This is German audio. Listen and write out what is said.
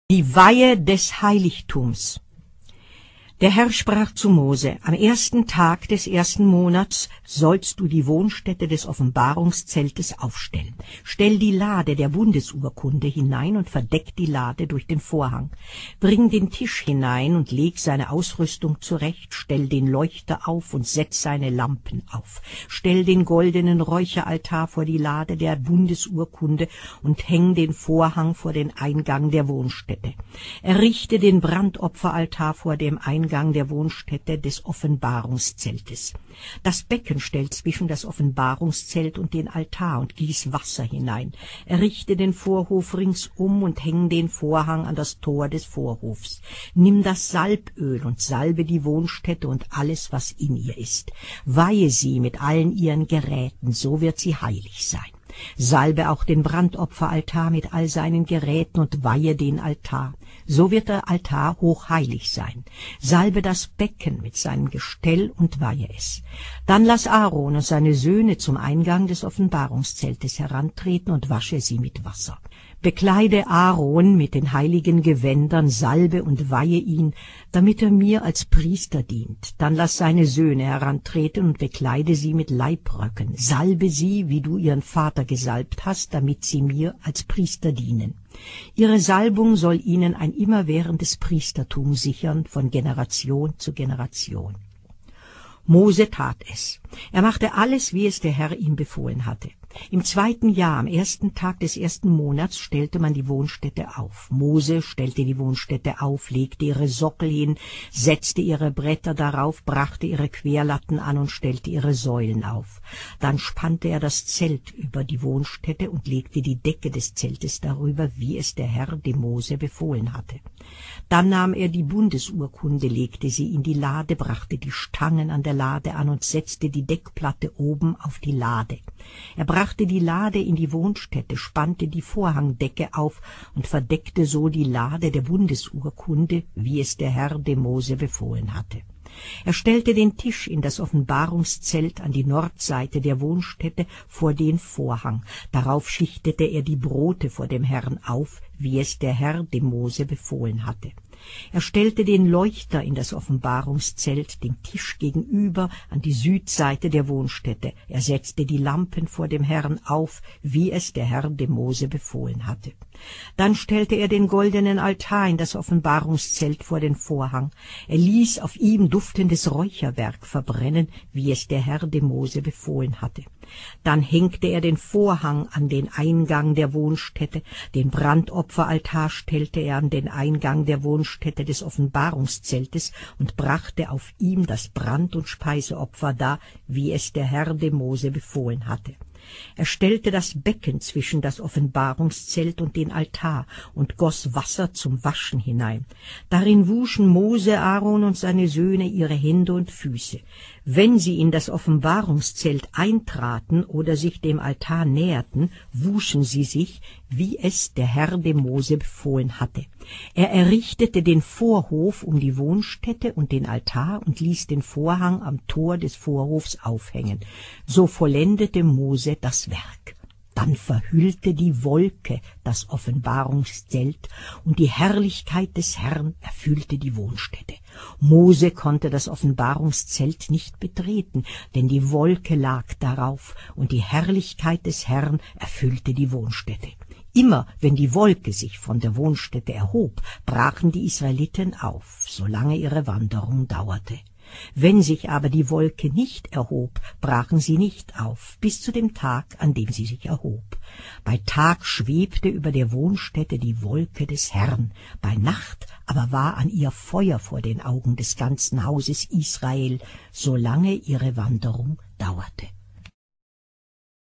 Die Weihe des Heiligtums. Der Herr sprach zu Mose: Am ersten Tag des ersten Monats sollst du die Wohnstätte des Offenbarungszeltes aufstellen. Stell die Lade der Bundesurkunde hinein und verdeck die Lade durch den Vorhang. Bring den Tisch hinein und leg seine Ausrüstung zurecht. Stell den Leuchter auf und setz seine Lampen auf. Stell den goldenen Räucheraltar vor die Lade der Bundesurkunde und häng den Vorhang vor den Eingang der Wohnstätte. Errichte den Brandopferaltar vor dem Eingang der Wohnstätte des Offenbarungszeltes. Das Becken stell zwischen das Offenbarungszelt und den Altar und gieß Wasser hinein. Errichte den Vorhof ringsum und häng den Vorhang an das Tor des Vorhofs. Nimm das Salböl und salbe die Wohnstätte und alles, was in ihr ist. Weihe sie mit allen ihren Geräten, so wird sie heilig sein. Salbe auch den Brandopferaltar mit all seinen Geräten und weihe den Altar. So wird der Altar hochheilig sein. Salbe das Becken mit seinem Gestell und weihe es. Dann lass Aaron und seine Söhne zum Eingang des Offenbarungszeltes herantreten und wasche sie mit Wasser. Bekleide Aaron mit den heiligen Gewändern, salbe und weihe ihn, damit er mir als Priester dient. Dann lass seine Söhne herantreten und bekleide sie mit Leibröcken. Salbe sie, wie du ihren Vater gesalbt hast, damit sie mir als Priester dienen. Ihre Salbung soll ihnen ein immerwährendes Priestertum sichern, von Generation zu Generation. Mose tat es. Er machte alles, wie es der Herr ihm befohlen hatte. Im 2. Jahr, am 1. Tag des 1. Monats, stellte man die Wohnstätte auf. Mose stellte die Wohnstätte auf, legte ihre Sockel hin, setzte ihre Bretter darauf, brachte ihre Querlatten an und stellte ihre Säulen auf. Dann spannte er das Zelt über die Wohnstätte und legte die Decke des Zeltes darüber, wie es der Herr dem Mose befohlen hatte. Dann nahm er die Bundesurkunde, legte sie in die Lade, brachte die Stangen an der Lade an und setzte die Deckplatte oben auf die Lade. Er brachte die Lade in die Wohnstätte, spannte die Vorhangdecke auf und verdeckte so die Lade der Bundesurkunde, wie es der Herr dem Mose befohlen hatte. Er stellte den Tisch in das Offenbarungszelt an die Nordseite der Wohnstätte vor den Vorhang. Darauf schichtete er die Brote vor dem Herrn auf, wie es der Herr dem Mose befohlen hatte. Er stellte den Leuchter in das Offenbarungszelt, dem Tisch gegenüber, an die Südseite der Wohnstätte. Er setzte die Lampen vor dem Herrn auf, wie es der Herr dem Mose befohlen hatte. Dann stellte er den goldenen Altar in das Offenbarungszelt vor den Vorhang. Er ließ auf ihm duftendes Räucherwerk verbrennen, wie es der Herr dem Mose befohlen hatte. Dann hängte er den Vorhang an den Eingang der Wohnstätte, den Brandopferaltar stellte er an den Eingang der Wohnstätte des Offenbarungszeltes und brachte auf ihm das Brand- und Speiseopfer dar, wie es der Herr dem Mose befohlen hatte. Er stellte das Becken zwischen das Offenbarungszelt und den Altar und goss Wasser zum Waschen hinein. Darin wuschen Mose, Aaron und seine Söhne ihre Hände und Füße. Wenn sie in das Offenbarungszelt eintraten oder sich dem Altar näherten, wuschen sie sich, wie es der Herr dem Mose befohlen hatte. Er errichtete den Vorhof um die Wohnstätte und den Altar und ließ den Vorhang am Tor des Vorhofs aufhängen. So vollendete Mose das Werk. Dann verhüllte die Wolke das Offenbarungszelt, und die Herrlichkeit des Herrn erfüllte die Wohnstätte. Mose konnte das Offenbarungszelt nicht betreten, denn die Wolke lag darauf, und die Herrlichkeit des Herrn erfüllte die Wohnstätte. Immer wenn die Wolke sich von der Wohnstätte erhob, brachen die Israeliten auf, solange ihre Wanderung dauerte. Wenn sich aber die Wolke nicht erhob, brachen sie nicht auf, bis zu dem Tag, an dem sie sich erhob. Bei Tag schwebte über der Wohnstätte die Wolke des Herrn, bei Nacht aber war an ihr Feuer vor den Augen des ganzen Hauses Israel, solange ihre Wanderung dauerte.